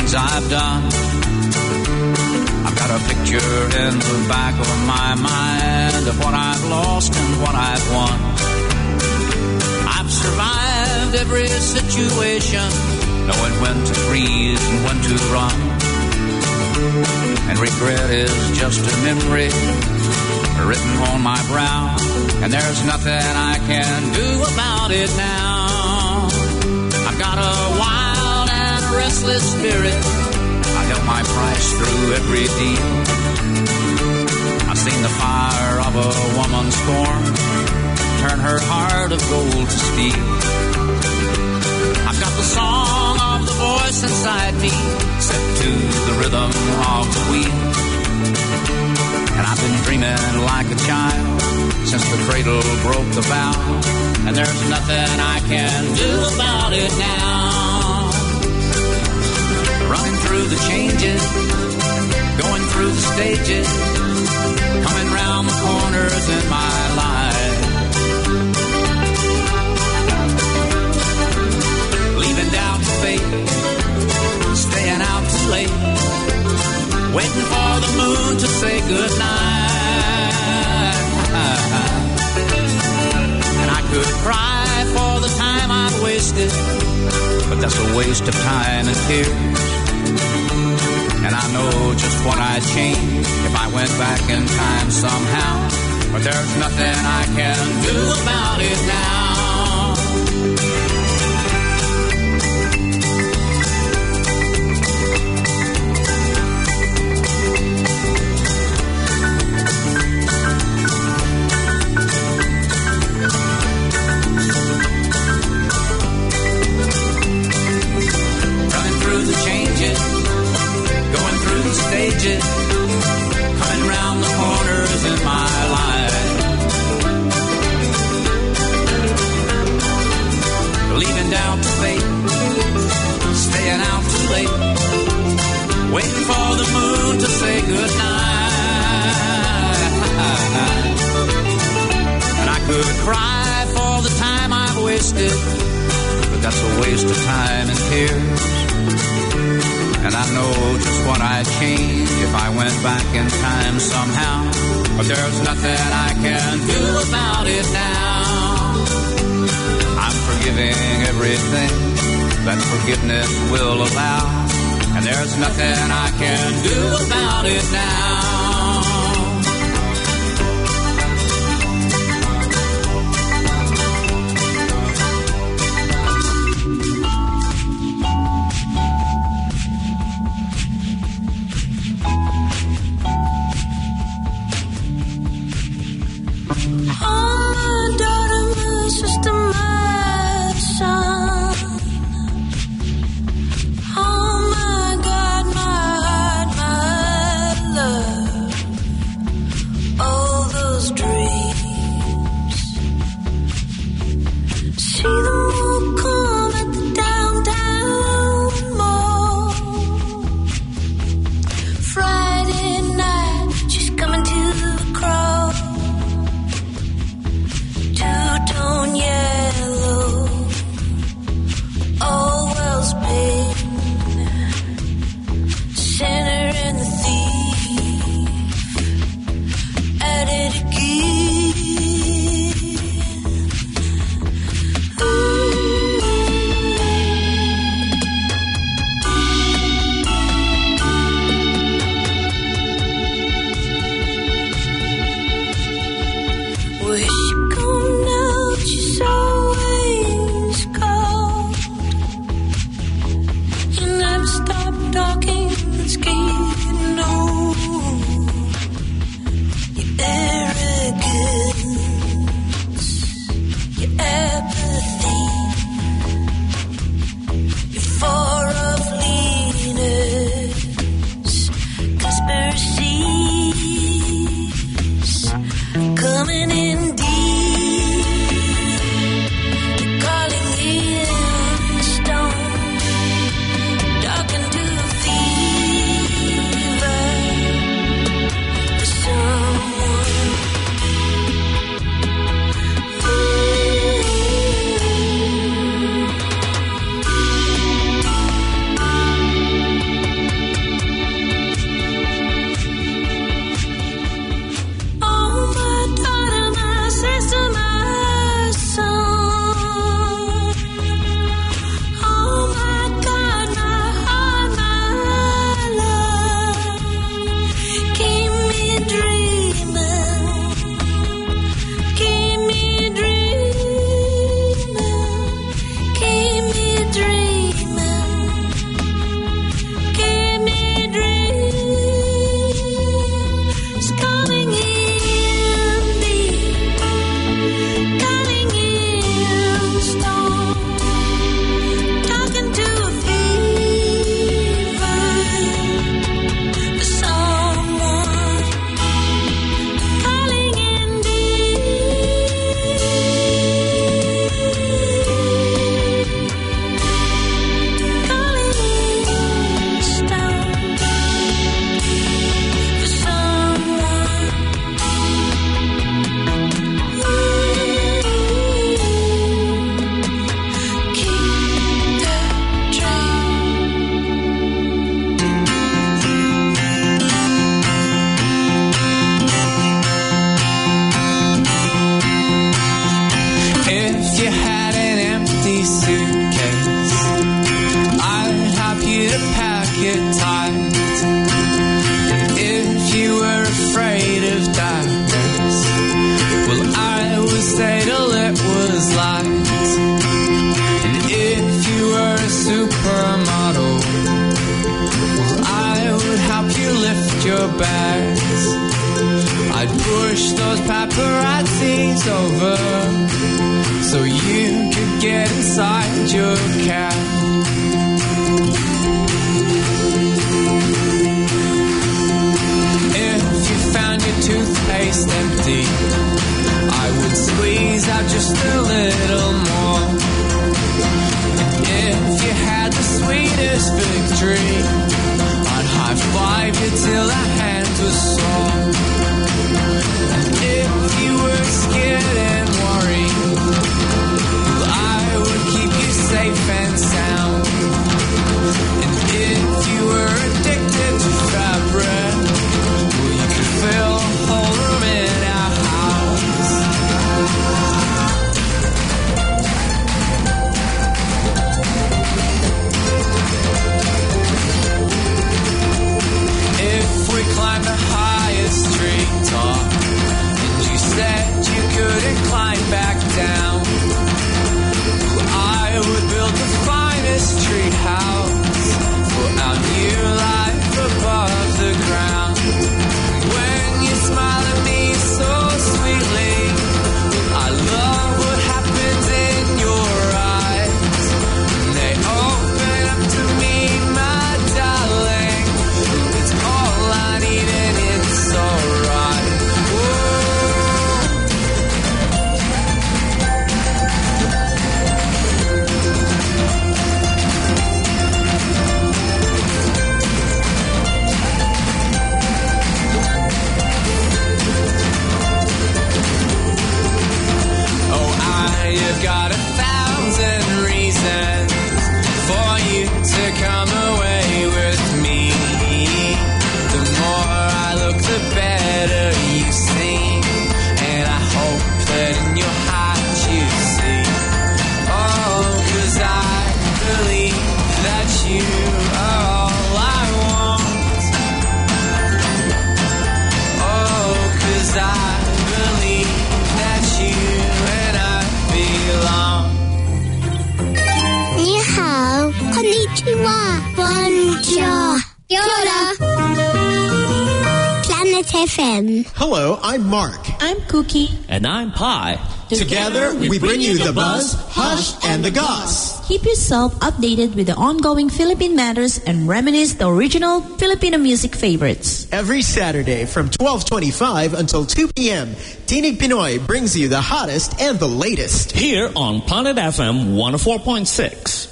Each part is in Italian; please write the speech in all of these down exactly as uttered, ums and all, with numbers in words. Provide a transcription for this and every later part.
things I've done. I've got a picture in the back of my mind of what I've lost and what I've won. I've survived every situation, knowing when to freeze and when to run. And regret is just a memory written on my brow, and there's nothing I can do about it now. I've got a wild and restless spirit. I held my price through every deal. I've seen the fire of a woman's scorn turn her heart of gold to steel. I've got the song of the voice inside me set to the rhythm of the wheel. And I've been dreaming like a child since the cradle broke the bow, and there's nothing I can do about it now. Running through the changes, going through the stages, coming round the corners in my life. Leaving doubt to fate, staying out too late, waiting for the moon to say goodnight. And I could cry for the time I've wasted, but that's a waste of time and tears. And I know just what I'd change if I went back in time somehow, but there's nothing I can do about it now. Stages, coming round the corners in my life. Leaving down to fate, staying out too late, waiting for the moon to say goodnight. And I could cry for the time I've wasted, but that's a waste of time and tears. And I know just what I'd change if I went back in time somehow, but there's nothing I can do about it now. I'm forgiving everything that forgiveness will allow, and there's nothing I can do about it now. Love to pack it tight. And if you were afraid of darkness, well, I would stay till it was light. And if you were a supermodel, well, I would help you lift your bags. I'd push those paparazzis over so you could get inside your cab. If you found your toothpaste empty, I would squeeze out just a little more. And if you had the sweetest victory, I'd high-five you till our hands were sore. And if you were scared and worried, well, I would keep you safe and sound. And if you were addicted to fabric, well, you could fill a whole room in our house. If we climbed the highest treetop and you said you couldn't climb back down, I would build the finest treehouse for our new life above the ground. When you smile at me so sweetly, I love what happens in your eyes. They open up to me, my darling. It's all I need and it's alright. You've got a thousand reasons for you to come away with me. The more I look, the better you seem, and I hope that in your heart you see. Oh, 'cause I believe that you are all I want. Oh, 'cause I believe that you and I belong. Ni hao, konnichiwa, bonjour, yoda. Planet F M. Hello, I'm Mark. I'm Cookie. And I'm Pi. Together, we bring you the buzz, hush, and the goss. Keep yourself updated with the ongoing Philippine matters and reminisce the original Filipino music favorites. Every Saturday from twelve twenty-five until two p.m., Tinig Pinoy brings you the hottest and the latest. Here on Planet F M one oh four point six.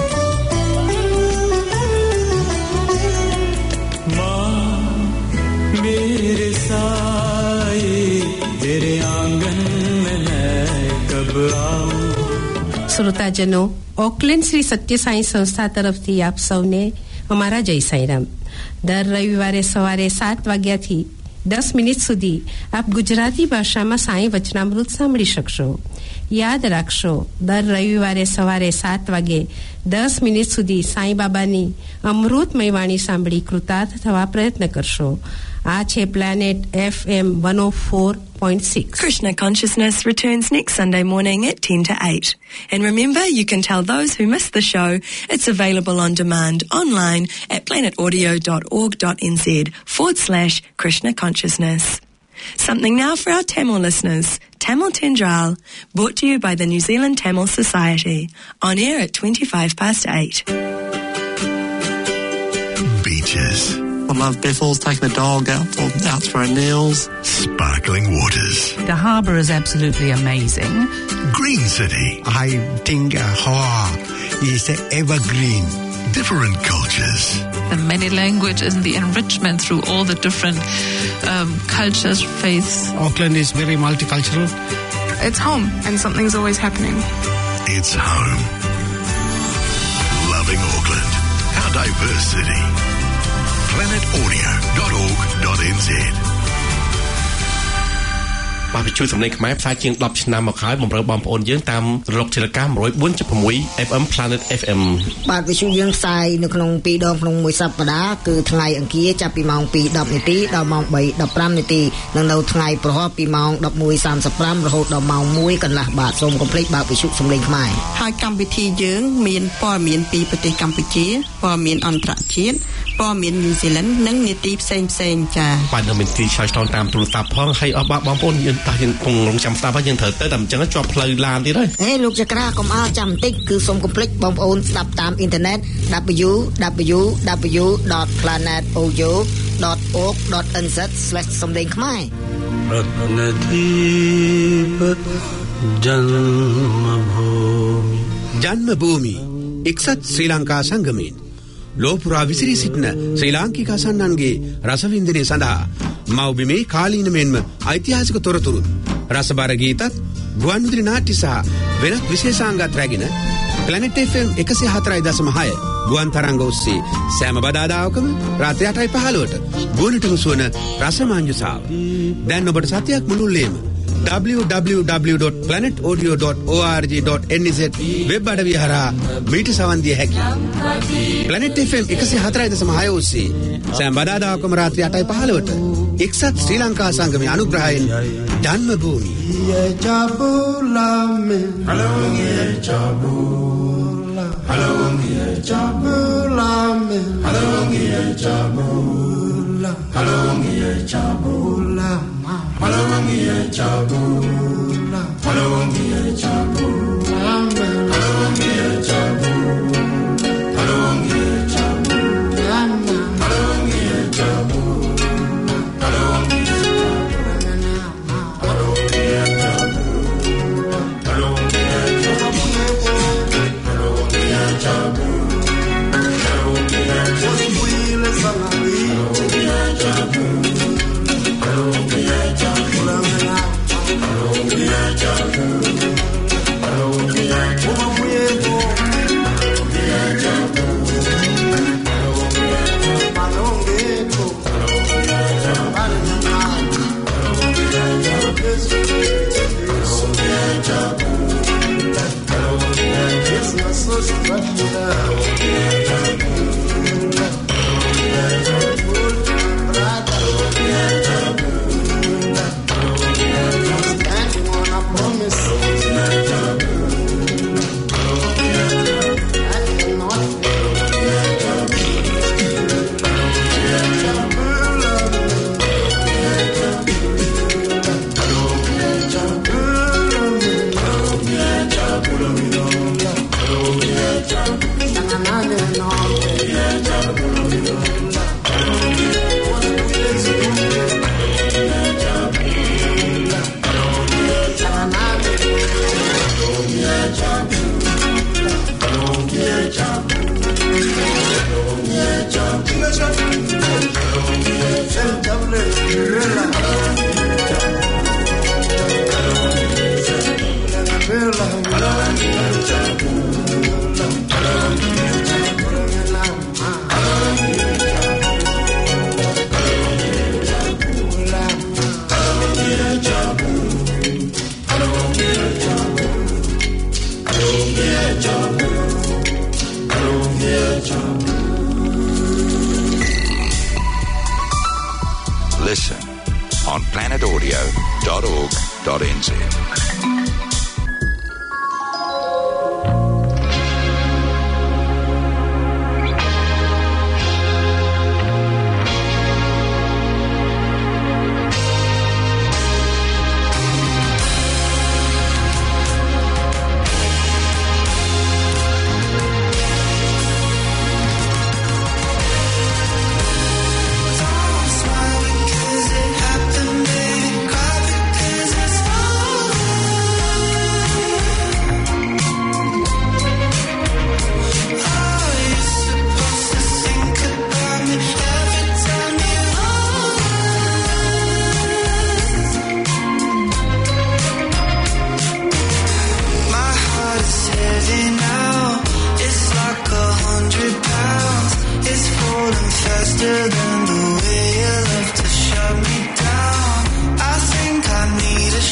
શ્રોતાજનો, Auckland Shri Sathya Sai Sanstha તરફથી આપ સૌને અમારા જય સાઈરામ. દર રવિવારે સવારે સાત વાગ્યાથી દસ મિનિટ સુધી આપ ગુજરાતી ભાષામાં સાઈ વચનામૃત સાંભળી શકશો. યાદ રાખશો, દર રવિવારે સવારે સાત વાગે દસ મિનિટ સુધી સાઈ બાબાની અમૃતમય વાણી સાંભળી કૃતાર્થ થવા પ્રયત્ન કરશો. આ છે planet F M one oh four point six. Krishna Consciousness returns next Sunday morning at ten to eight. And remember, you can tell those who missed the show it's available on demand online at planetaudio.org.nz forward slash Krishna Consciousness. Something now for our Tamil listeners. Tamil Tendral, brought to you by the New Zealand Tamil Society. On air at twenty-five past eight. Beaches. I love Bethels, taking the dog out for out for our nails. Sparkling waters. The harbour is absolutely amazing. Green City. I think uh, Hawaii is evergreen. Different cultures. The many languages and the enrichment through all the different um, cultures, faiths. Auckland is very multicultural. It's home and something's always happening. It's home. Loving Auckland. Our diverse city. planet audio dot org dot n z. បាទវិទ្យុសំឡេងខ្មែរផ្សាយជាងtenឆ្នាំមកហើយបំរើបងប្អូនយើងតាមរលកធាតុអាកាសone oh four point six เอฟ เอ็ม Planet เอฟ เอ็มបាទវិទ្យុយើងផ្សាយនៅក្នុងពីរដងក្នុងមួយសប្តាហ៍គឺថ្ងៃអង្គារចាប់ពីម៉ោងtwo tenនាទីដល់ម៉ោងthree fifteenនាទីនិងនៅថ្ងៃប្រហ័សពីម៉ោងeleven thirty-fiveរហូតដល់ម៉ោងoneកន្លះបាទសូមកុំភ្លេចបើកវិទ្យុសំឡេងខ្មែរហើយកម្មវិធីយើងមានព័ត៌មានពីប្រទេសកម្ពុជាព័ត៌មានអន្តរជាតិព័ត៌មានញូហ្សេឡង់និងនីតិផ្សេងផ្សេងចា៎បាទនៅមានទីឆ្លើយឆ្លងតាមទូរស័ព្ទផងហើយអស់បងប្អូនយើងតោះយើងគង់រងចាំស្ដាប់ហើយយើងត្រូវទៅតែអញ្ចឹងជាប់ផ្លូវឡានទៀតហើយហេលោកចក្រាកុំអល់ចាំបន្តិចគឺសូមកុំភ្លេចបងប្អូនស្ដាប់តាមអ៊ីនធឺណិត double-u double-u double-u dot planet audio dot org dot n z slash សំឡេងខ្មែរ रत्नदीप जन्मभूमि जन्मभूमि එක්සත් ශ්‍රී ලංකා සංගමයෙන් ලෝපුරා විසිරී සිටින ශ්‍රී ලාංකික සන්නන්ගේ රසවින්දනය සඳහා මව්බිමේ කාලීන මෙන්ම ඓතිහාසික තොරතුරු රසබර ගීතත් ගුවන්විදුලි නාට්‍ය සහ වෙනත් විශේෂාංගත් රැගෙන Planet F M one oh four point six ගුවන් තරංග ඔස්සේ සෑම බදාදාවකම රාත්‍රී eight fifteen ට ගුවනට මුසුවන රසමාංජුසාව දැන් ඔබට සතියක් මුළුල්ලේම double-u double-u double-u dot planet audio dot org dot n z web අඩවිය හරහා මීට සවන් දිය හැකියි. Planet F M one oh four point six ඔස්සේ සෑම බදාදාවකම රාත්‍රී eight fifteen ට එක්සත් ශ්‍රී ලංකා සංගමයේ අනුග්‍රහයෙන් ජන්මභූමි Halongia Jabula Halongia Jabula Halongia Jabula Halongia Jabula Halongia Jabula Halongia Jabula Halongia Jabula Halongia Jabula Halongia Listen on planet audio dot org dot n z. Faster than the way you love to shut me down. I think I need a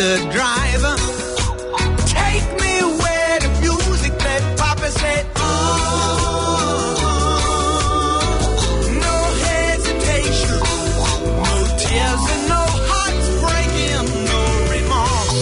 the driver. Take me where the music played. Papa said, oh, no hesitation, no tears and no hearts breaking, no remorse.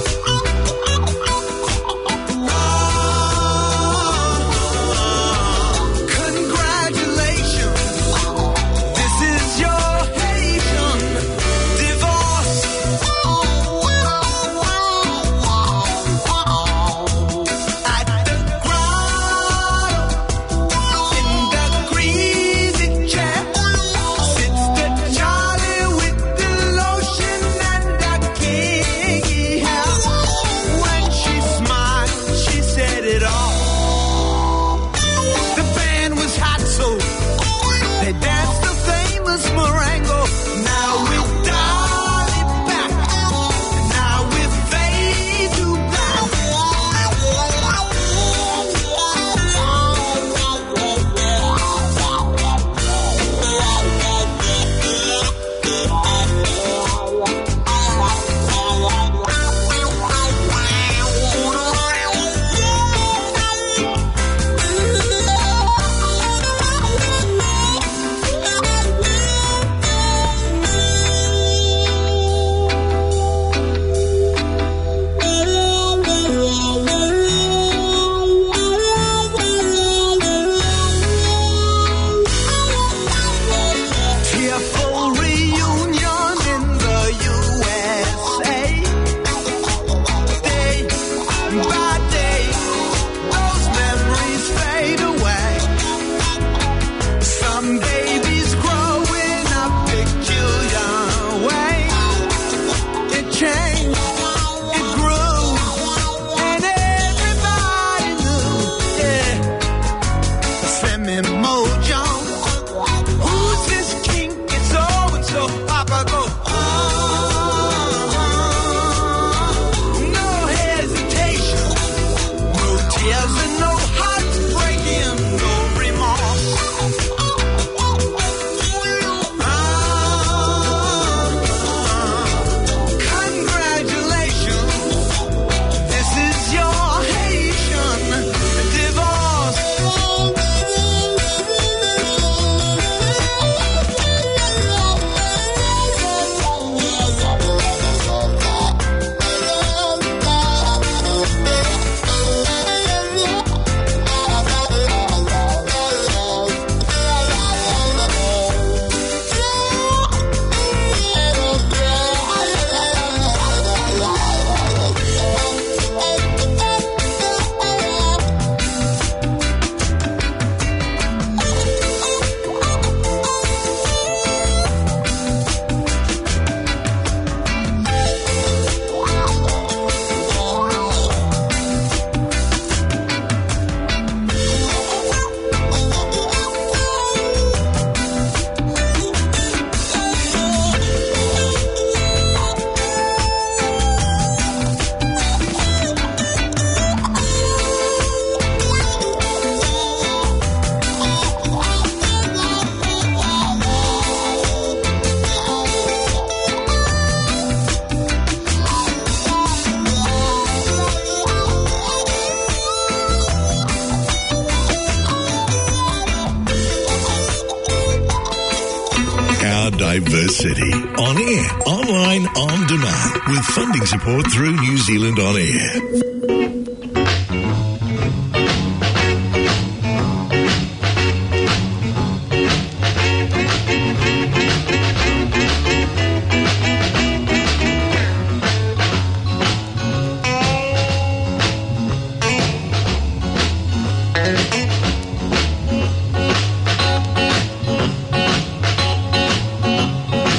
Diversity. On air, online, on demand, with funding support through New Zealand On Air.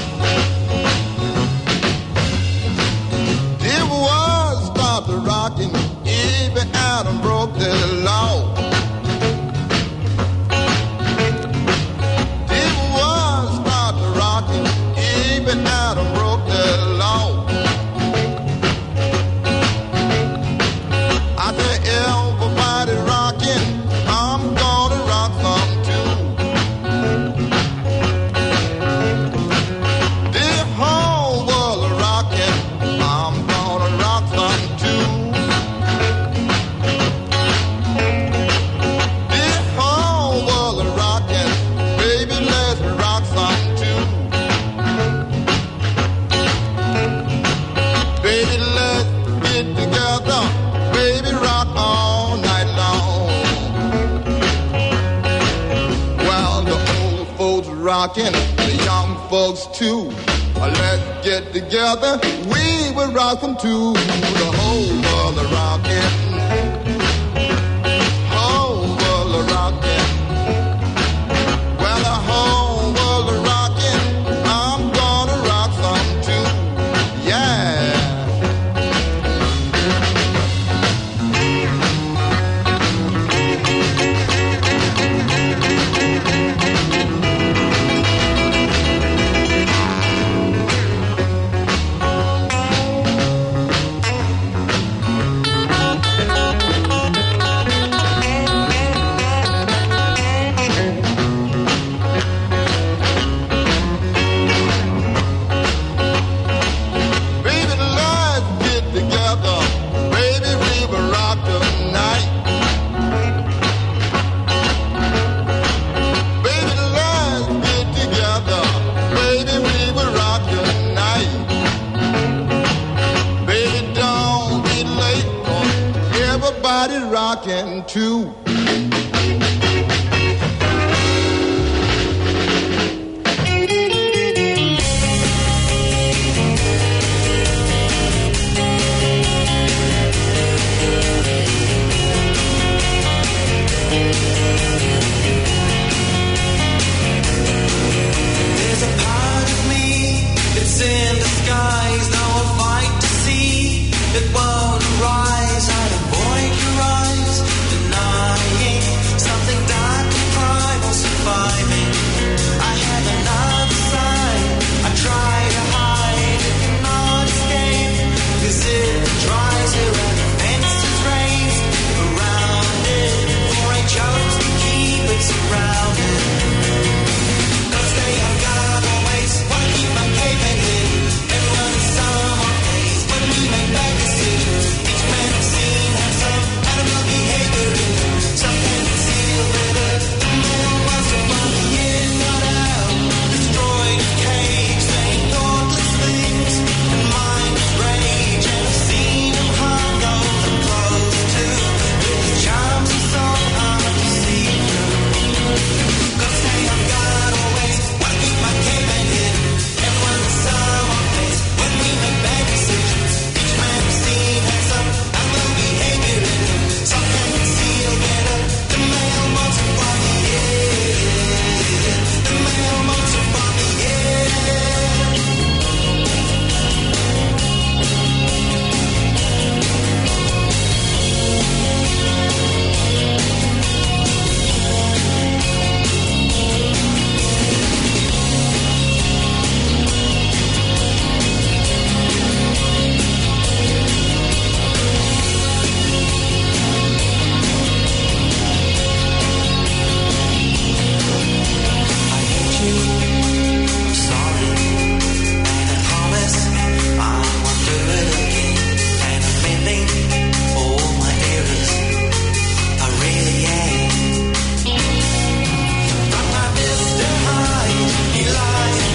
Rocking folks rocking, the young folks too. Let's get together, we will rock them too. The whole world is rocking, whole world is rocking. Well, the whole world is rocking, I'm gonna rock some too. Yeah. Rockin' too.